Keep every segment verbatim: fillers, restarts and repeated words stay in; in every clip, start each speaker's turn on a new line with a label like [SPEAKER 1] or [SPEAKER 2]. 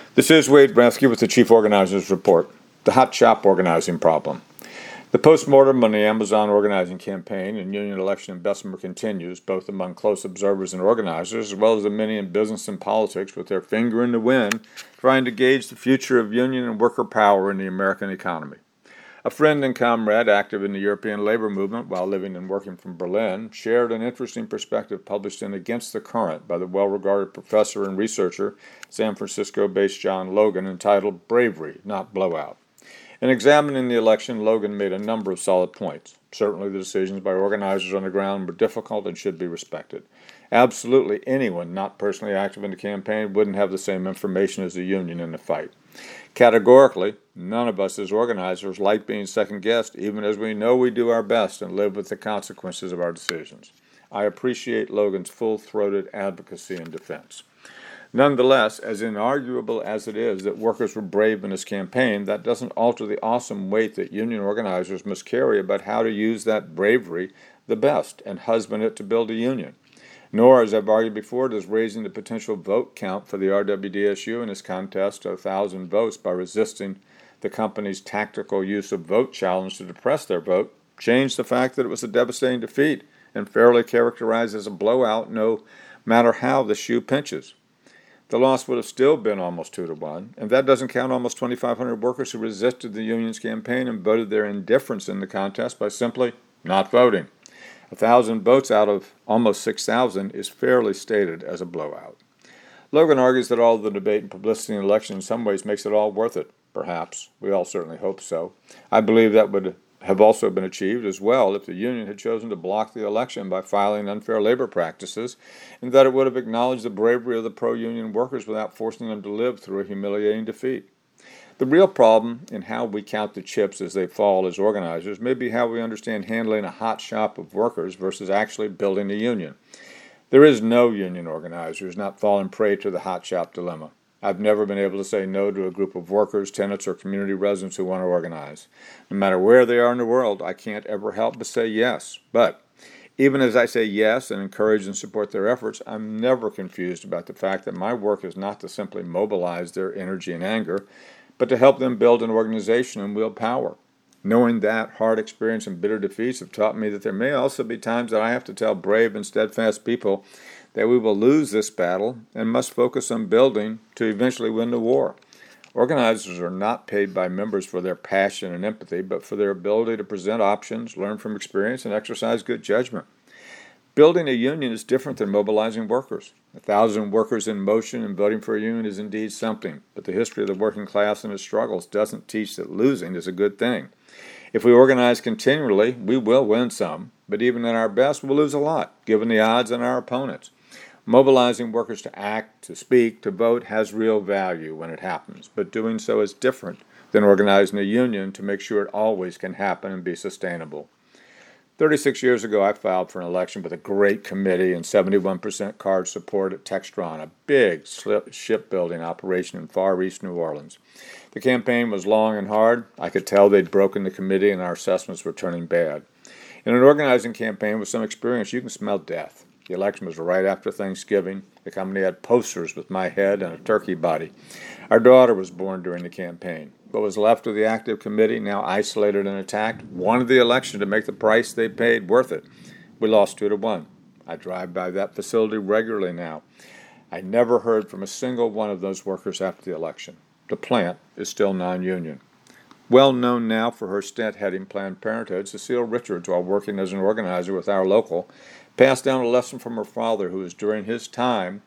[SPEAKER 1] This is Wade Bransky with the Chief Organizers Report, the hot shop organizing problem. The postmortem on the Amazon organizing campaign and union election in Bessemer continues, both among close observers and organizers, as well as the many in business and politics with their finger in the wind, trying to gauge the future of union and worker power in the American economy. A friend and comrade active in the European labor movement while living and working from Berlin shared an interesting perspective published in Against the Current by the well-regarded professor and researcher, San Francisco-based John Logan, entitled Bravery, Not Blowout. In examining the election, Logan made a number of solid points. Certainly the decisions by organizers on the ground were difficult and should be respected. Absolutely anyone not personally active in the campaign wouldn't have the same information as the union in the fight. Categorically, none of us as organizers like being second-guessed, even as we know we do our best and live with the consequences of our decisions. I appreciate Logan's full-throated advocacy and defense. Nonetheless, as inarguable as it is that workers were brave in this campaign, that doesn't alter the awesome weight that union organizers must carry about how to use that bravery the best and husband it to build a union. Nor, as I've argued before, does raising the potential vote count for the R W D S U in this contest to a thousand votes by resisting the company's tactical use of vote challenge to depress their vote change the fact that it was a devastating defeat and fairly characterized as a blowout no matter how the shoe pinches. The loss would have still been almost two to one, and that doesn't count almost twenty-five hundred workers who resisted the union's campaign and voted their indifference in the contest by simply not voting. A thousand votes out of almost six thousand is fairly stated as a blowout. Logan argues that all the debate and publicity in the election in some ways makes it all worth it. Perhaps. We all certainly hope so. I believe that would have also been achieved as well if the union had chosen to block the election by filing unfair labor practices, and that it would have acknowledged the bravery of the pro-union workers without forcing them to live through a humiliating defeat. The real problem in how we count the chips as they fall as organizers may be how we understand handling a hot shop of workers versus actually building a union. There is no union organizer who has not fallen prey to the hot shop dilemma. I've never been able to say no to a group of workers, tenants, or community residents who want to organize. No matter where they are in the world, I can't ever help but say yes. But even as I say yes and encourage and support their efforts, I'm never confused about the fact that my work is not to simply mobilize their energy and anger, but to help them build an organization and wield power. Knowing that, hard experience and bitter defeats have taught me that there may also be times that I have to tell brave and steadfast people that we will lose this battle and must focus on building to eventually win the war. Organizers are not paid by members for their passion and empathy, but for their ability to present options, learn from experience, and exercise good judgment. Building a union is different than mobilizing workers. A thousand workers in motion and voting for a union is indeed something, but the history of the working class and its struggles doesn't teach that losing is a good thing. If we organize continually, we will win some, but even at our best, we'll lose a lot, given the odds and our opponents. Mobilizing workers to act, to speak, to vote has real value when it happens, but doing so is different than organizing a union to make sure it always can happen and be sustainable. thirty-six years ago, I filed for an election with a great committee and seventy-one percent card support at Textron, a big shipbuilding operation in far east New Orleans. The campaign was long and hard. I could tell they'd broken the committee and our assessments were turning bad. In an organizing campaign with some experience, you can smell death. The election was right after Thanksgiving. The company had posters with my head and a turkey body. Our daughter was born during the campaign. What was left of the active committee, now isolated and attacked, wanted the election to make the price they paid worth it. We lost two to one. I drive by that facility regularly now. I never heard from a single one of those workers after the election. The plant is still non-union. Well known now for her stint heading Planned Parenthood, Cecile Richards, while working as an organizer with our local, passed down a lesson from her father, who was during his time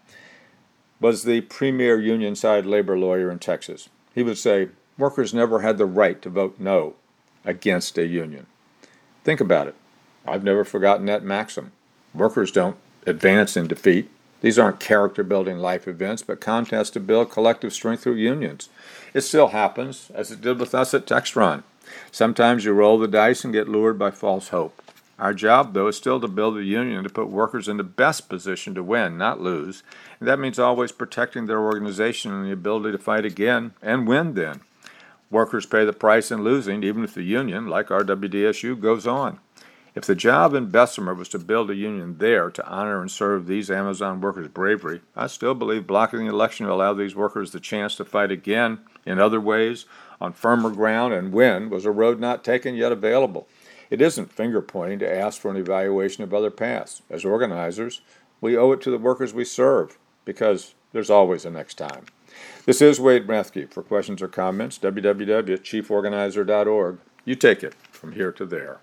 [SPEAKER 1] was the premier union-side labor lawyer in Texas. He would say, workers never had the right to vote no against a union. Think about it. I've never forgotten that maxim. Workers don't advance in defeat. These aren't character-building life events, but contests to build collective strength through unions. It still happens, as it did with us at Textron. Sometimes you roll the dice and get lured by false hope. Our job, though, is still to build a union to put workers in the best position to win, not lose. And that means always protecting their organization and the ability to fight again and win then. Workers pay the price in losing, even if the union, like R W D S U, goes on. If the job in Bessemer was to build a union there to honor and serve these Amazon workers' bravery, I still believe blocking the election will allow these workers the chance to fight again in other ways, on firmer ground, and win was a road not taken yet available. It isn't finger-pointing to ask for an evaluation of other paths. As organizers, we owe it to the workers we serve, because there's always a next time. This is Wade Rathke. For questions or comments, w w w dot chief organizer dot org. You take it from here to there.